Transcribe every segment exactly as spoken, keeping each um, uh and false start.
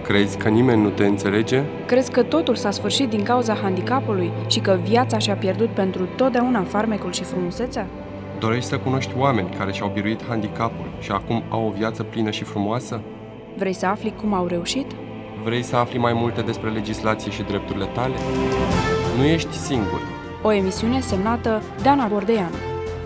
Crezi că nimeni nu te înțelege? Crezi că totul s-a sfârșit din cauza handicapului și că viața și-a pierdut pentru totdeauna farmecul și frumusețea? Dorești să cunoști oameni care și-au biruit handicapul și acum au o viață plină și frumoasă? Vrei să afli cum au reușit? Vrei să afli mai multe despre legislație și drepturile tale? Nu ești singur. O emisiune semnată Dana Gordeanu.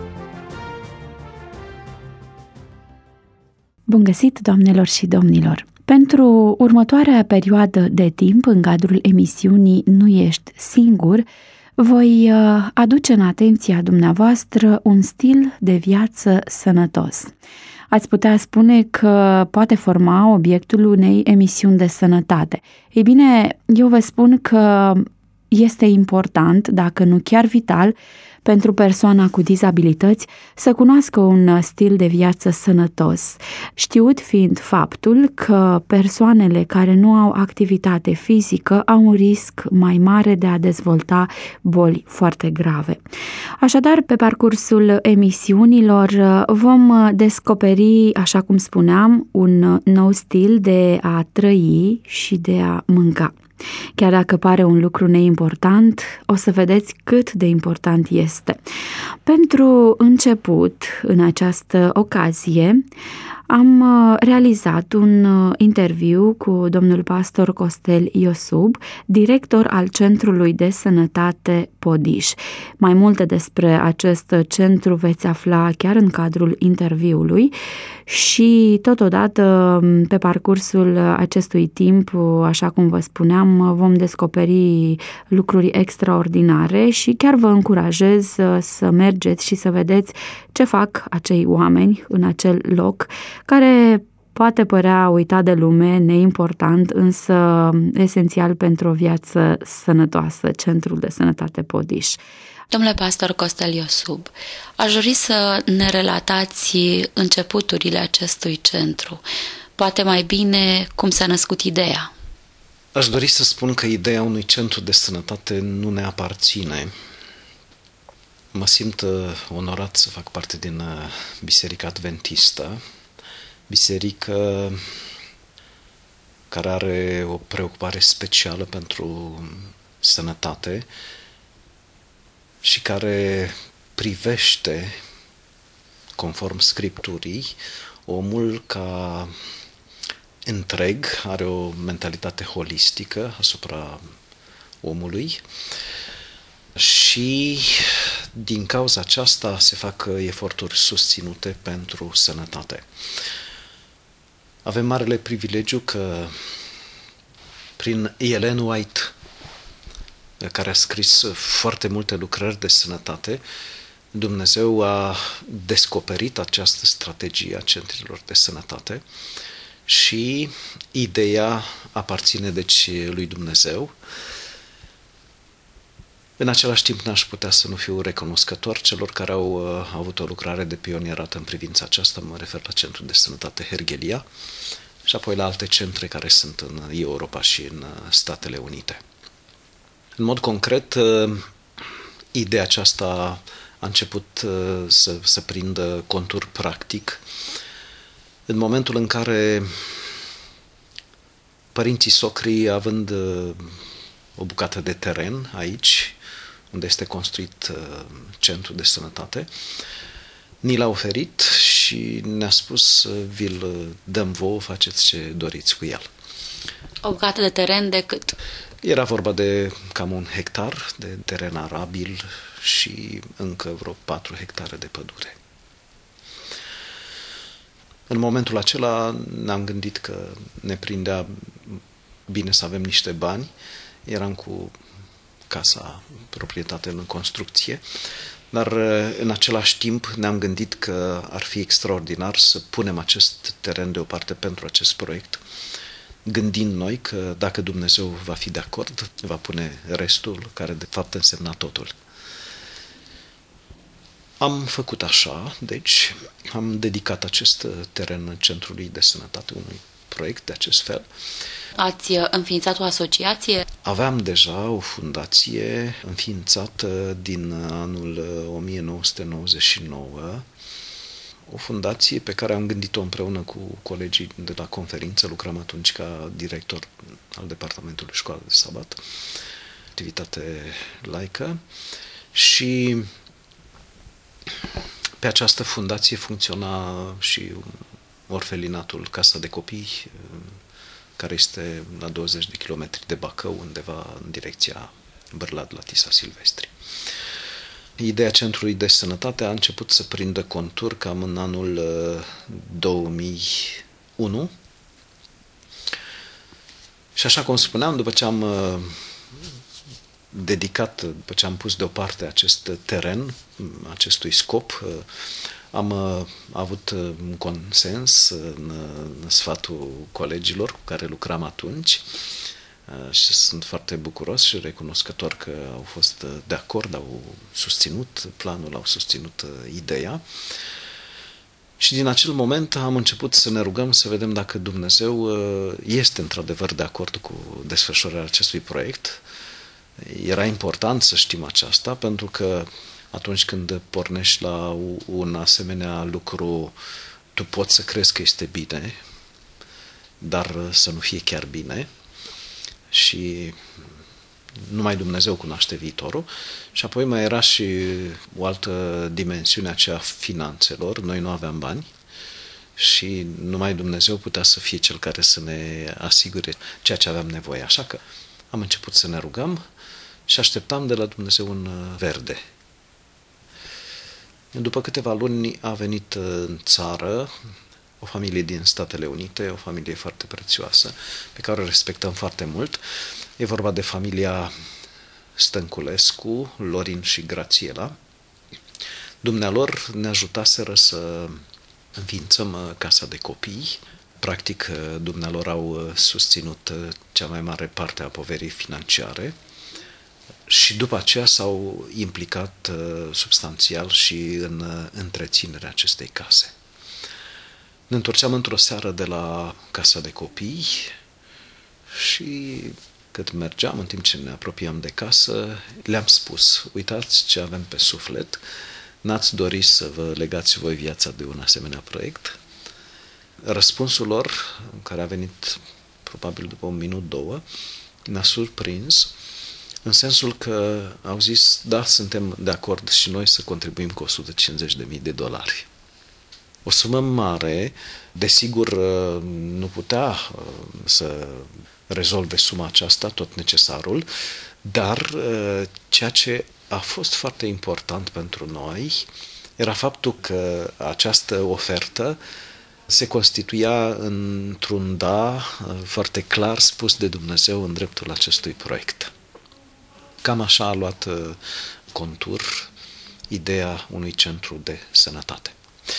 Bun găsit, doamnelor și domnilor! Pentru următoarea perioadă de timp, în cadrul emisiunii Nu ești singur, voi aduce în atenția dumneavoastră un stil de viață sănătos. Ați putea spune că poate forma obiectul unei emisiuni de sănătate. Ei bine, eu vă spun că este important, dacă nu chiar vital, pentru persoana cu dizabilități să cunoască un stil de viață sănătos, știut fiind faptul că persoanele care nu au activitate fizică au un risc mai mare de a dezvolta boli foarte grave. Așadar, pe parcursul emisiunilor vom descoperi, așa cum spuneam, un nou stil de a trăi și de a mânca. Chiar dacă pare un lucru neimportant, o să vedeți cât de important este. Pentru început, în această ocazie, am realizat un interviu cu domnul pastor Costel Iosub, director al Centrului de Sănătate Podiș. Mai multe despre acest centru veți afla chiar în cadrul interviului și totodată pe parcursul acestui timp, așa cum vă spuneam, vom descoperi lucruri extraordinare și chiar vă încurajez să mergeți și să vedeți ce fac acei oameni în acel loc, care poate părea uitat de lume, neimportant, însă esențial pentru o viață sănătoasă, Centrul de Sănătate Podiș. Domnule pastor Costel Iosub, aș dori să ne relatați începuturile acestui centru. Poate mai bine cum s-a născut ideea. Aș dori să spun că ideea unui centru de sănătate nu ne aparține. Mă simt onorat să fac parte din Biserica Adventistă, biserică care are o preocupare specială pentru sănătate și care privește, conform Scripturii, omul ca întreg, are o mentalitate holistică asupra omului și din cauza aceasta se fac eforturi susținute pentru sănătate. Avem marele privilegiu că prin Ellen White, care a scris foarte multe lucrări de sănătate, Dumnezeu a descoperit această strategie a centrilor de sănătate și ideea aparține deci lui Dumnezeu. În același timp n-aș putea să nu fiu recunoscător celor care au uh, avut o lucrare de pionierat în privința aceasta, mă refer la Centrul de Sănătate Hergelia și apoi la alte centre care sunt în Europa și în uh, Statele Unite. În mod concret, uh, ideea aceasta a început uh, să, să prindă contur practic în momentul în care părinții socrii, având uh, o bucată de teren aici, unde este construit uh, centrul de sănătate, ni l-a oferit și ne-a spus uh, vi-l dăm vouă, faceți ce doriți cu el. O bucată de teren de cât? Era vorba de cam un hectar de teren arabil și încă vreo patru hectare de pădure. În momentul acela ne-am gândit că ne prindea bine să avem niște bani. Eram cu casa, proprietate în construcție, dar în același timp ne-am gândit că ar fi extraordinar să punem acest teren deoparte pentru acest proiect, gândind noi că dacă Dumnezeu va fi de acord, va pune restul, care de fapt însemna totul. Am făcut așa, deci am dedicat acest teren Centrului de Sănătate unui proiect de acest fel. Ați înființat o asociație? Aveam deja o fundație înființată din anul o mie nouă sute nouăzeci și nouă o fundație pe care am gândit-o împreună cu colegii de la conferință, lucram atunci ca director al departamentului Școală de Sabat, activitate laică, și pe această fundație funcționa și orfelinatul Casa de Copii, care este la douăzeci de kilometri de Bacău, undeva în direcția Bârlad la Tisa Silvestri. Ideea Centrului de Sănătate a început să prindă contur cam în anul două mii unu și, așa cum spuneam, după ce am dedicat, după ce am pus deoparte acest teren, acestui scop, am avut un consens în, în sfatul colegilor cu care lucram atunci și sunt foarte bucuros și recunoscător că au fost de acord, au susținut planul, au susținut ideea. Și din acel moment am început să ne rugăm să vedem dacă Dumnezeu este într-adevăr de acord cu desfășurarea acestui proiect. Era important să știm aceasta, pentru că atunci când pornești la un asemenea lucru, tu poți să crezi că este bine, dar să nu fie chiar bine. Și numai Dumnezeu cunoaște viitorul. Și apoi mai era și o altă dimensiune, aceea finanțelor. Noi nu aveam bani și numai Dumnezeu putea să fie cel care să ne asigure ceea ce aveam nevoie. Așa că am început să ne rugăm și așteptam de la Dumnezeu un verde. După câteva luni a venit în țară o familie din Statele Unite, o familie foarte prețioasă, pe care o respectăm foarte mult. E vorba de familia Stănculescu, Lorin și Grațiela. Dumnealor ne ajutaseră să înființăm Casa de Copii. Practic, dumnealor au susținut cea mai mare parte a poverii financiare și după aceea s-au implicat substanțial și în întreținerea acestei case. Ne întorceam într-o seară de la Casa de Copii și cât mergeam, în timp ce ne apropiam de casă, le-am spus: uitați ce avem pe suflet, n-ați dori să vă legați voi viața de un asemenea proiect? Răspunsul lor, care a venit probabil după un minut, două, ne-a surprins, în sensul că au zis: da, suntem de acord și noi să contribuim cu o sută cincizeci de mii de dolari. O sumă mare, desigur, nu putea să rezolve suma aceasta, tot necesarul, dar ceea ce a fost foarte important pentru noi era faptul că această ofertă se constituia într-un da foarte clar spus de Dumnezeu în dreptul acestui proiect. Cam așa a luat contur ideea unui centru de sănătate.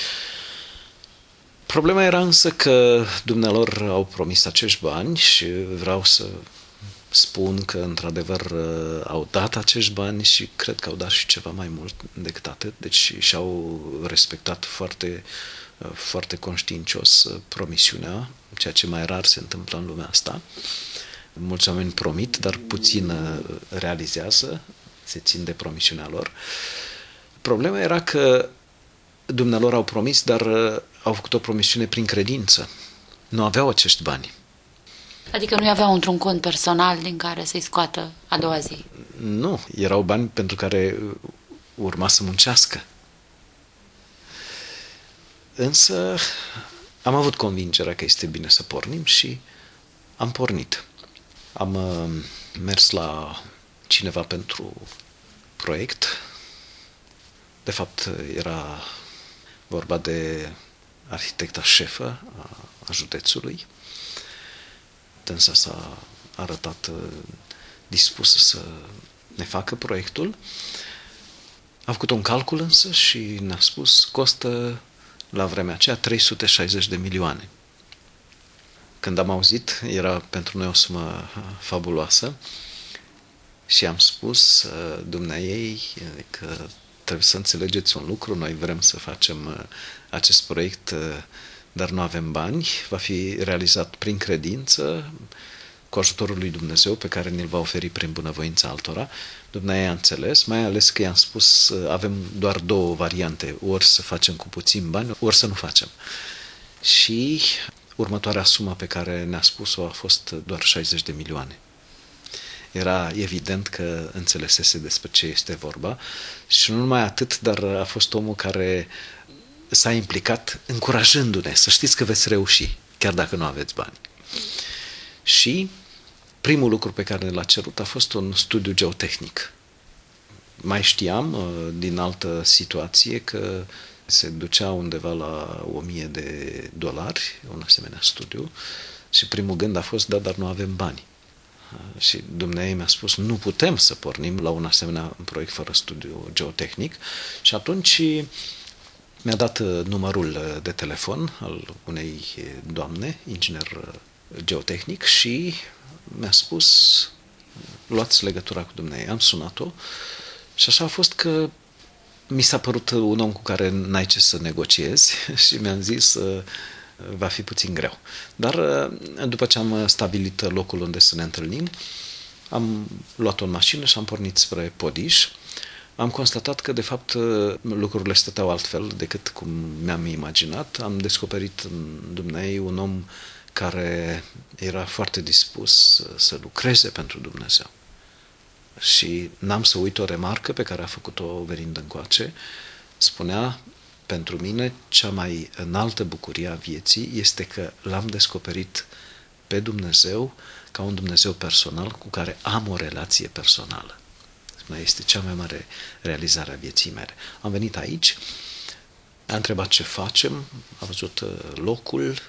Problema era însă că dumnealor au promis acești bani și vreau să spun că într-adevăr au dat acești bani și cred că au dat și ceva mai mult decât atât, deci și-au respectat foarte, foarte conștiincios promisiunea, ceea ce mai rar se întâmplă în lumea asta. Mulți oameni promit, dar puțin realizează, se țin de promisiunea lor. Problema era că dumnealor au promis, dar au făcut o promisiune prin credință. Nu aveau acești bani. Adică nu aveau într-un cont personal din care să-i scoată a doua zi? Nu, erau bani pentru care urma să muncească. Însă am avut convingerea că este bine să pornim și am pornit. Am mers la cineva pentru proiect. De fapt, era vorba de arhitecta șefă a, a județului. Dânsa s-a arătat dispusă să ne facă proiectul. A făcut un calcul însă și ne-a spus: costă la vremea aceea trei sute șaizeci de milioane. Când am auzit, era pentru noi o sumă fabuloasă și am spus dumneaei că trebuie să înțelegeți un lucru, noi vrem să facem acest proiect, dar nu avem bani, va fi realizat prin credință, cu ajutorul lui Dumnezeu pe care ne-l va oferi prin bunăvoința altora. Dumnezeu a înțeles, mai ales că i-am spus avem doar două variante, ori să facem cu puțin bani, ori să nu facem. Și următoarea sumă pe care ne-a spus-o a fost doar șaizeci de milioane. Era evident că înțelesese despre ce este vorba și nu numai atât, dar a fost omul care s-a implicat încurajându-ne să știți că veți reuși, chiar dacă nu aveți bani. Și primul lucru pe care l-a cerut a fost un studiu geotehnic. Mai știam din altă situație că se ducea undeva la o mie de dolari un asemenea studiu și primul gând a fost, da, dar nu avem bani. Și Dumnezeu mi-a spus, nu putem să pornim la un asemenea proiect fără studiu geotehnic. Și atunci mi-a dat numărul de telefon al unei doamne, inginer geotehnic, și mi-a spus, luați legătura cu Dumnezeu. Am sunat-o și așa a fost că mi s-a părut un om cu care n-ai ce să negociezi și mi-am zis, va fi puțin greu. Dar după ce am stabilit locul unde să ne întâlnim, am luat-o în mașină și am pornit spre Podiș. Am constatat că, de fapt, lucrurile stăteau altfel decât cum mi-am imaginat. Am descoperit în Dumnezeu un om care era foarte dispus să lucreze pentru Dumnezeu. Și n-am să uit o remarcă pe care a făcut-o venind încoace. Spunea, pentru mine, cea mai înaltă bucurie a vieții este că l-am descoperit pe Dumnezeu ca un Dumnezeu personal cu care am o relație personală. Este cea mai mare realizare a vieții mele. Am venit aici, a întrebat ce facem, a văzut locul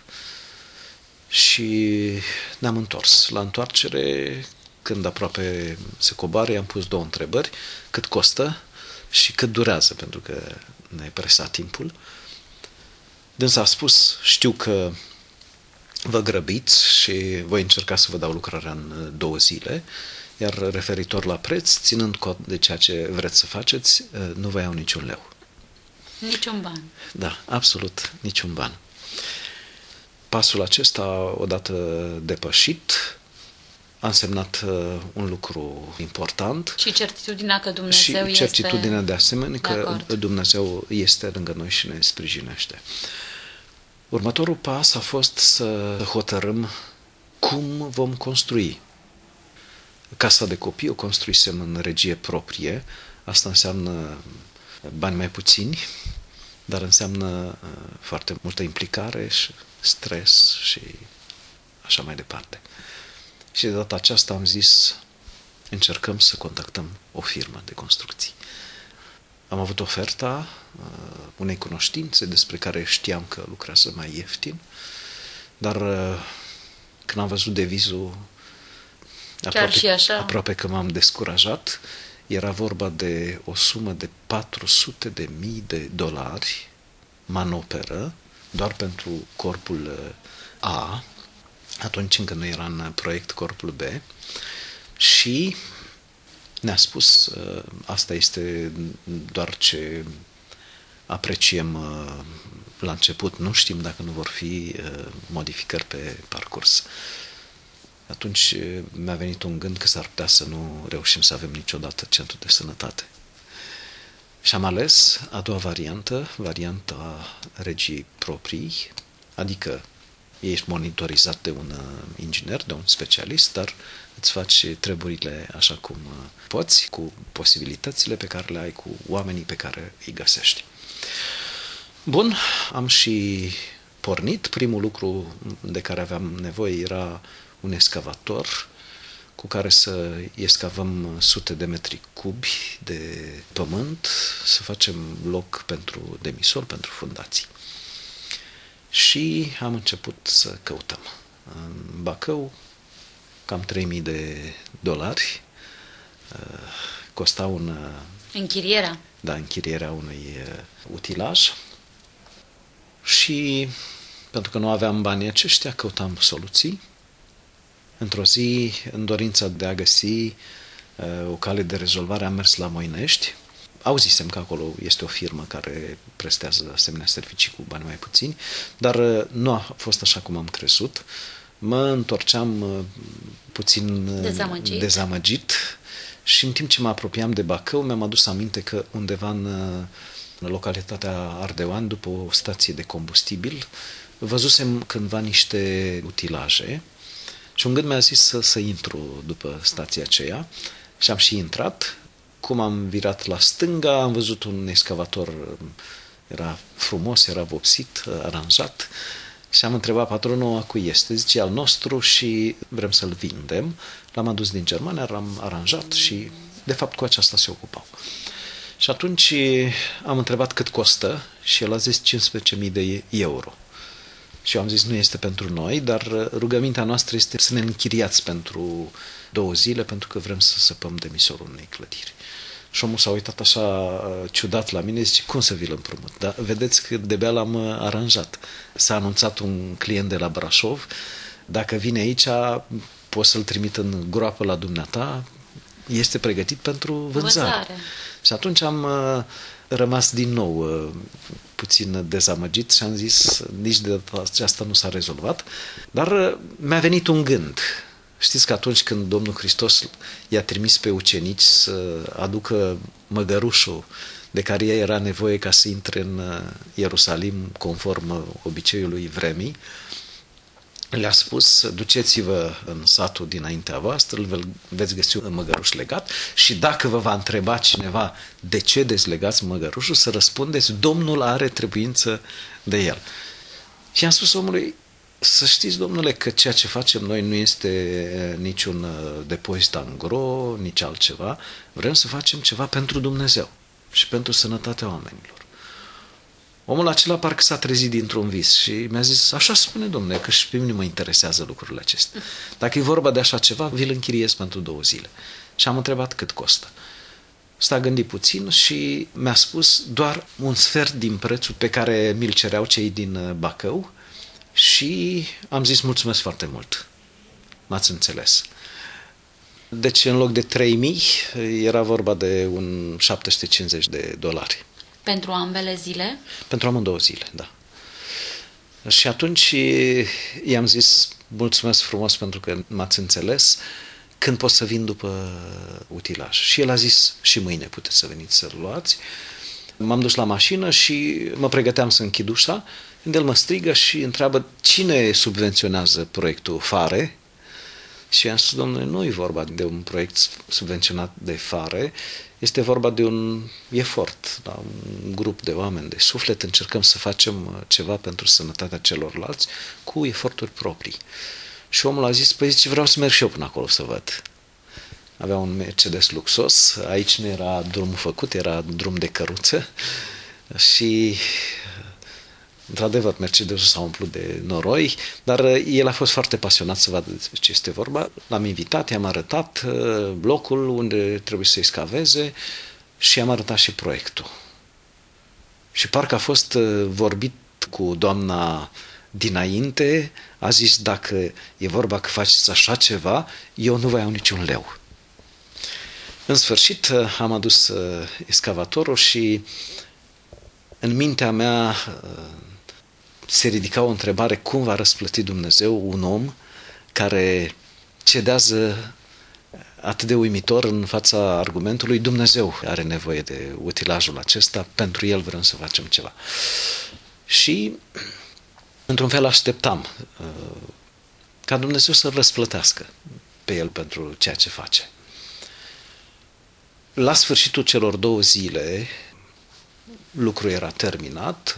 și ne-am întors. La întoarcere, când aproape se coboare, i-am pus două întrebări. Cât costă și cât durează, pentru că ne-a presat timpul. Dânsa a spus, știu că vă grăbiți și voi încerca să vă dau lucrarea în două zile, iar referitor la preț, ținând cont de ceea ce vreți să faceți, nu vă iau niciun leu. Niciun ban. Da, absolut niciun ban. Pasul acesta, odată depășit, a însemnat un lucru important. Și certitudinea că Dumnezeu și certitudinea este de asemenea că acord. Dumnezeu este lângă noi și ne sprijinește. Următorul pas a fost să hotărâm cum vom construi. Casa de copii o construisem în regie proprie. Asta înseamnă bani mai puțini, dar înseamnă foarte multă implicare și stres și așa mai departe. Și de data aceasta am zis, încercăm să contactăm o firmă de construcții. Am avut oferta uh, unei cunoștințe despre care știam că lucrează mai ieftin, dar uh, când am văzut devizul, aproape, și așa? aproape că m-am descurajat. Era vorba de o sumă de patru sute de mii de dolari manoperă, doar pentru corpul A, atunci încă nu era în proiect corpul B, și ne-a spus, asta este doar ce apreciem la început, nu știm dacă nu vor fi modificări pe parcurs. Atunci mi-a venit un gând că s-ar putea să nu reușim să avem niciodată centru de sănătate. Și am ales a doua variantă, varianta regiei proprii, adică ești monitorizat de un inginer, de un specialist, dar îți faci treburile așa cum poți, cu posibilitățile pe care le ai, cu oamenii pe care îi găsești. Bun, am și pornit. Primul lucru de care aveam nevoie era un excavator cu care să excavăm sute de metri cubi de pământ, să facem loc pentru demisol, pentru fundații. Și am început să căutăm. În Bacău, cam trei mii de dolari, costa un... Închirierea? Da, închirierea unui utilaj. Și pentru că nu aveam banii aceștia, căutam soluții. Într-o zi, în dorința de a găsi o cale de rezolvare, am mers la Moinești. Auzisem că acolo este o firmă care prestează asemenea servicii cu bani mai puțini, dar nu a fost așa cum am crezut. mă întorceam puțin dezamăgit. dezamăgit și în timp ce mă apropiam de Bacău mi-am adus aminte că undeva în, în localitatea Ardeoan, după o stație de combustibil, văzusem cândva niște utilaje și un gând mi-a zis să, să intru după stația aceea și am și intrat. Cum am virat la stânga, am văzut un excavator, era frumos, era vopsit, aranjat și am întrebat patronul a cui este. Zice, al nostru și vrem să-l vindem. L-am adus din Germania, l-am aranjat și de fapt cu aceasta se ocupau. Și atunci am întrebat cât costă și el a zis cincisprezece mii de euro. Și eu am zis, nu este pentru noi, dar rugămintea noastră este să ne închiriați pentru două zile, pentru că vrem să săpăm demisorul unei clădiri. Și omul s-a uitat așa ciudat la mine, zice, cum să vi-l împrumut? Dar vedeți că de-abia l-am aranjat. S-a anunțat un client de la Brașov, dacă vine aici, poți să-l trimit în groapă la dumneata, este pregătit pentru vânzare. vânzare. Și atunci am rămas din nou puțin dezamăgit și am zis, nici de data aceasta nu s-a rezolvat, dar mi-a venit un gând. Știți că atunci când Domnul Hristos i-a trimis pe ucenici să aducă măgărușul de care ea era nevoie ca să intre în Ierusalim conform obiceiului vremii, le-a spus, duceți-vă în satul dinaintea voastră, îl veți găsi un măgăruș legat și dacă vă va întreba cineva de ce dezlegați măgărușul, să răspundeți, Domnul are trebuință de el. Și am spus omului, să știți, domnule, că ceea ce facem noi nu este niciun depozit angro, nici altceva. Vrem să facem ceva pentru Dumnezeu și pentru sănătatea oamenilor. Omul acela parcă s-a trezit dintr-un vis și mi-a zis, așa spune, domnule, că și pe mine mă interesează lucrurile acestea. Dacă e vorba de așa ceva, vi-l închiriez pentru două zile. Și am întrebat cât costă. S-a gândit puțin și mi-a spus doar un sfert din prețul pe care mi-l cereau cei din Bacău. Și am zis mulțumesc foarte mult. M-ați înțeles. Deci în loc de trei mii era vorba de un șapte sute cincizeci de dolari. Pentru ambele zile? Pentru amândouă zile, da. Și atunci i-am zis mulțumesc frumos pentru că m-ați înțeles. Când pot să vin după utilaj? Și el a zis și mâine puteți să veniți să-l luați. M-am dus la mașină și mă pregăteam să închid ușa. Când el mă strigă și întreabă cine subvenționează proiectul Fare și i-am spus, domnule, nu e vorba de un proiect subvenționat de Fare, este vorba de un efort, da? Un grup de oameni de suflet, încercăm să facem ceva pentru sănătatea celorlalți cu eforturi proprii. Și omul a zis, păi zice, vreau să merg și eu până acolo să văd. Avea un Mercedes luxos, aici nu era drumul făcut, era drum de căruță și într-adevăr, Mercedesul s-a umplut de noroi, dar el a fost foarte pasionat să vadă despre ce este vorba. L-am invitat, i-am arătat blocul unde trebuie să-i scaveze și i-am arătat și proiectul. Și parcă a fost vorbit cu doamna dinainte, a zis, dacă e vorba că faceți așa ceva, eu nu vă iau niciun leu. În sfârșit, am adus excavatorul și în mintea mea se ridica o întrebare, cum va răsplăti Dumnezeu un om care cedează atât de uimitor în fața argumentului, Dumnezeu are nevoie de utilajul acesta, pentru el vrem să facem ceva. Și într-un fel așteptam ca Dumnezeu să-l răsplătească pe el pentru ceea ce face. La sfârșitul celor două zile, lucrul era terminat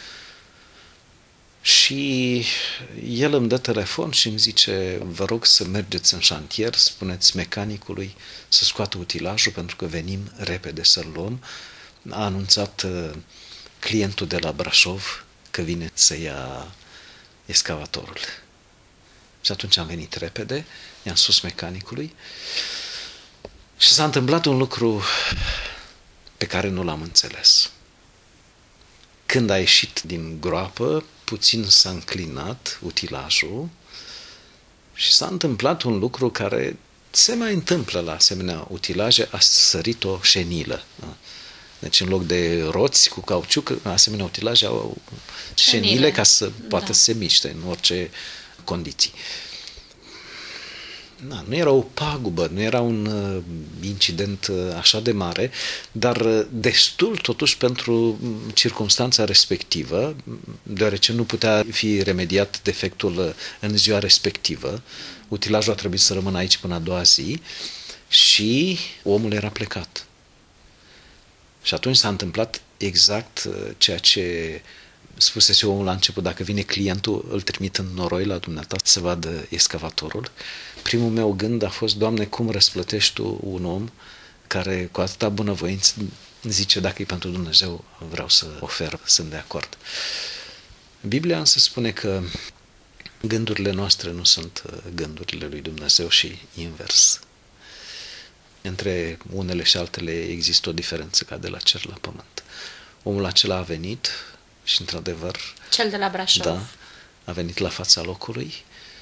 și el îmi dă telefon și îmi zice, vă rog să mergeți în șantier, spuneți mecanicului să scoată utilajul pentru că venim repede să-l luăm. A anunțat clientul de la Brașov că vine să ia excavatorul. Și atunci am venit repede, i-am spus mecanicului și s-a întâmplat un lucru pe care nu l-am înțeles. Când a ieșit din groapă, puțin s-a înclinat utilajul și s-a întâmplat un lucru care se mai întâmplă la asemenea utilaje, a sărit o șenilă. Deci în loc de roți cu cauciuc, asemenea utilaje au șenile, șenile ca să poată da. să se miște în orice condiții. Na, nu era o pagubă, nu era un uh, incident uh, așa de mare, dar uh, destul totuși pentru circumstanța respectivă, deoarece nu putea fi remediat defectul uh, în ziua respectivă. Utilajul a trebuit să rămână aici până a doua zi și omul era plecat. Și atunci s-a întâmplat exact uh, ceea ce spusese omul la început: dacă vine clientul, îl trimit în noroi la dumneata să vadă excavatorul. Primul meu gând a fost: Doamne, cum răsplătești Tu un om care cu atâta bunăvoință zice dacă e pentru Dumnezeu, vreau să ofer, sunt de acord. Biblia însă spune că gândurile noastre nu sunt gândurile lui Dumnezeu și invers. Între unele și altele există o diferență ca de la cer la pământ. Omul acela a venit și, într-adevăr, cel de la Brașov, da, a venit la fața locului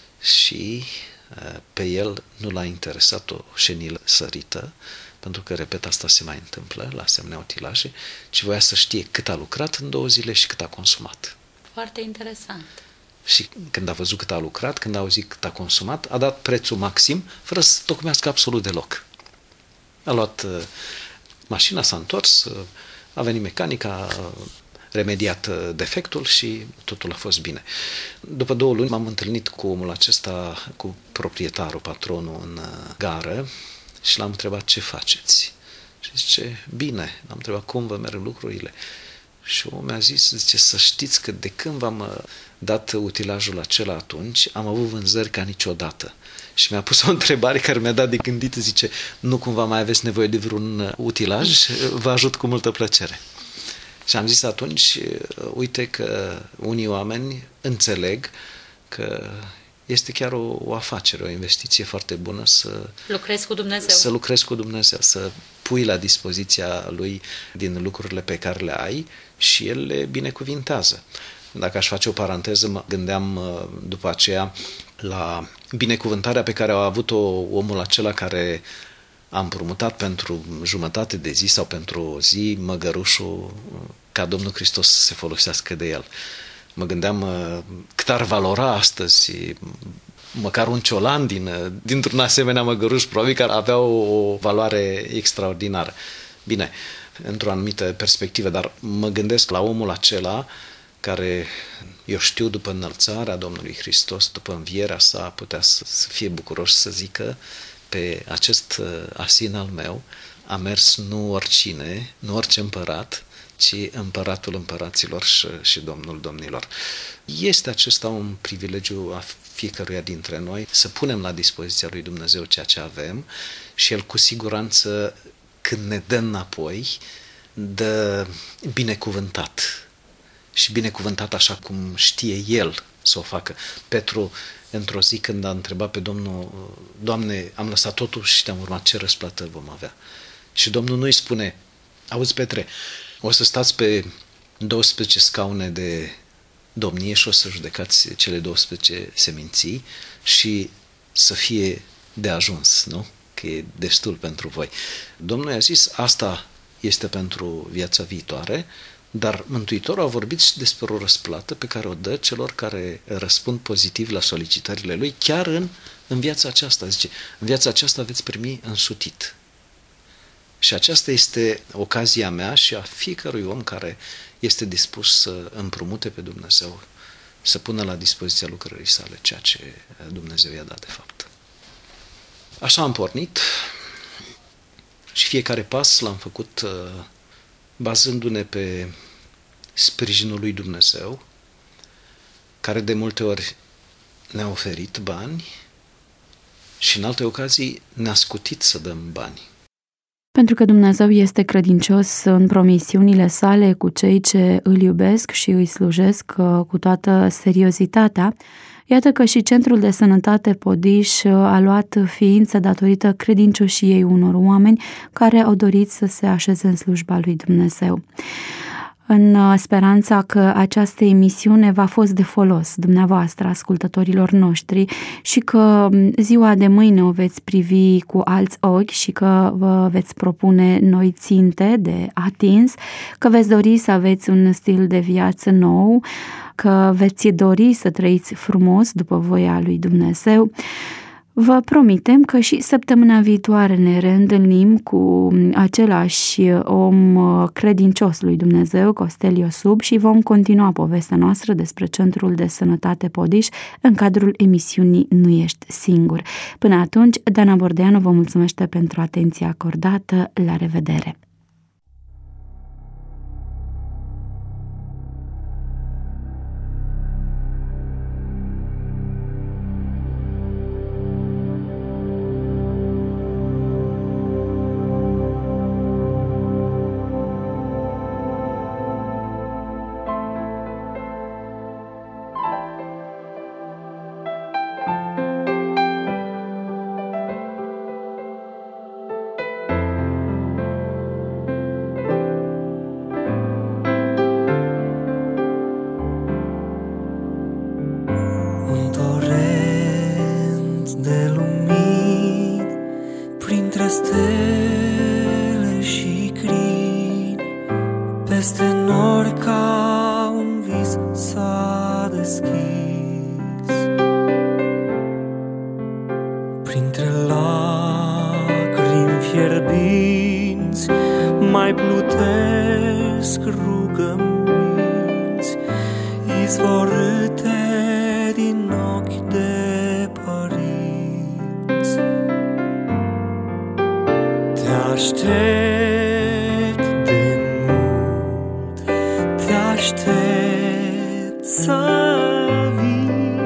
și pe el nu l-a interesat o șenilă sărită, pentru că, repet, asta se mai întâmplă la asemenea utilaje, ci voia să știe cât a lucrat în două zile și cât a consumat. Foarte interesant. Și când a văzut cât a lucrat, când a auzit cât a consumat, a dat prețul maxim, fără să tocmească absolut deloc. A luat uh, mașina, s-a întors, uh, a venit mecanica, a remediat defectul și totul a fost bine. După două luni m-am întâlnit cu omul acesta, cu proprietarul, patronul, în gară și l-am întrebat: ce faceți? Și zice: bine. L-am întrebat: cum vă merg lucrurile? Și omul mi-a zis, zice, să știți că de când v-am dat utilajul acela atunci, am avut vânzări ca niciodată. Și mi-a pus o întrebare care mi-a dat de gândit, zice: nu cumva mai aveți nevoie de vreun utilaj? Vă ajut cu multă plăcere. Și am zis atunci, uite că unii oameni înțeleg că este chiar o, o afacere, o investiție foarte bună să lucrezi cu Dumnezeu. Să lucrezi cu Dumnezeu, să pui la dispoziția Lui din lucrurile pe care le ai și El le binecuvintează. Dacă aș face o paranteză, mă gândeam după aceea la binecuvântarea pe care a avut-o omul acela care a împrumutat pentru jumătate de zi sau pentru o zi măgărușul ca Domnul Hristos să se folosească de el. Mă gândeam cât ar valora astăzi măcar un ciolan din, dintr-un asemenea măgăruș, probabil că ar avea o, o valoare extraordinară. Bine, într-o anumită perspectivă, dar mă gândesc la omul acela care, eu știu, după înălțarea Domnului Hristos, după învierea sa, putea să, să fie bucuros să zică: pe acest asin al meu a mers nu oricine, nu orice împărat, ci împăratul împăraților și, și Domnul domnilor. Este acesta un privilegiu a fiecăruia dintre noi, să punem la dispoziția lui Dumnezeu ceea ce avem și El cu siguranță, când ne dă înapoi, dă binecuvântat. Și binecuvântat așa cum știe El să o facă. Petru, într-o zi când a întrebat pe Domnul: Doamne, am lăsat totul și te-am urmat, ce răsplată vom avea? Și Domnul nu-i spune: auzi, Petre, o să stați pe douăsprezece scaune de domnie și o să judecați cele douăsprezece seminții și să fie de ajuns, nu? Că e destul pentru voi. Domnul i-a zis: asta este pentru viața viitoare, dar Mântuitorul a vorbit și despre o răsplată pe care o dă celor care răspund pozitiv la solicitările Lui, chiar în, în viața aceasta. Zice: în viața aceasta veți primi însutit. Și aceasta este ocazia mea și a fiecărui om care este dispus să împrumute pe Dumnezeu, să pună la dispoziția lucrării sale ceea ce Dumnezeu i-a dat de fapt. Așa am pornit și fiecare pas l-am făcut bazându-ne pe sprijinul lui Dumnezeu, care de multe ori ne-a oferit bani și în alte ocazii ne-a scutit să dăm bani. Pentru că Dumnezeu este credincios în promisiunile sale cu cei ce îl iubesc și îi slujesc cu toată seriozitatea, iată că și Centrul de Sănătate Podiș a luat ființă datorită credincioșiei unor oameni care au dorit să se așeze în slujba lui Dumnezeu. în speranța că această emisiune v-a fost de folos dumneavoastră, ascultătorilor noștri, și că ziua de mâine o veți privi cu alți ochi și că vă veți propune noi ținte de atins, că veți dori să aveți un stil de viață nou, că veți dori să trăiți frumos după voia lui Dumnezeu. Vă promitem că și săptămâna viitoare ne reîntâlnim cu același om credincios lui Dumnezeu, Costel Iosub, și vom continua povestea noastră despre Centrul de Sănătate Podiș în cadrul emisiunii Nu ești singur. Până atunci, Dana Bordeanu vă mulțumește pentru atenția acordată. La revedere! Stele și crini, peste nori ca un vis s-a deschis. Printre lacrimi fierbinți mai plutesc rugăminți, izvorâte din ochi de părinți. Te aștept de mult, te aștept să vii,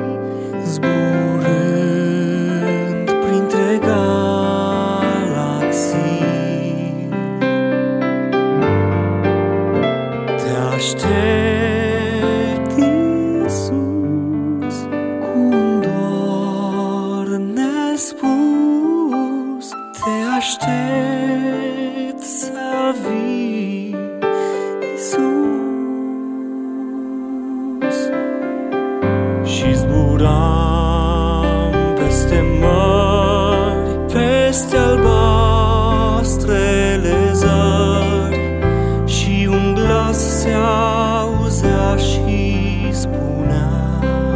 zburând printre galaxii. Te aștept, Iisus, cu un dor nespus. Te aștept să vii, Iisus. Și zburam peste mări, peste albastrele zări, și un glas se auzea și spunea: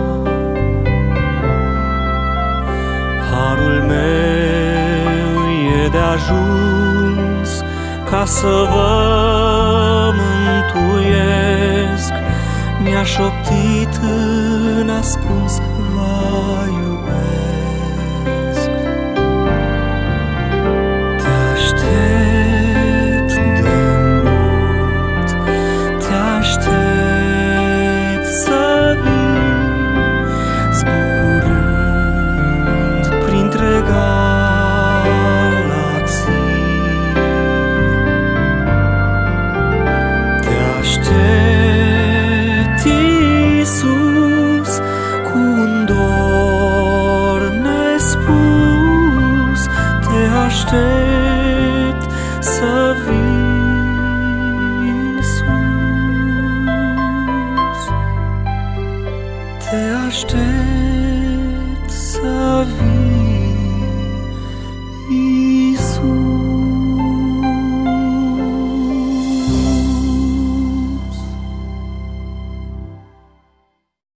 harul meu e de ajuns ca să vă mântuiesc. Mi-a șoptit în ascuns: vă iubesc. Te aștept de mult, te aștept să vii, zburând printre galaxii. Te aștept, Iisus, cu un dor nespus. Te aștept să vii, Iisus. Te aștept să vii.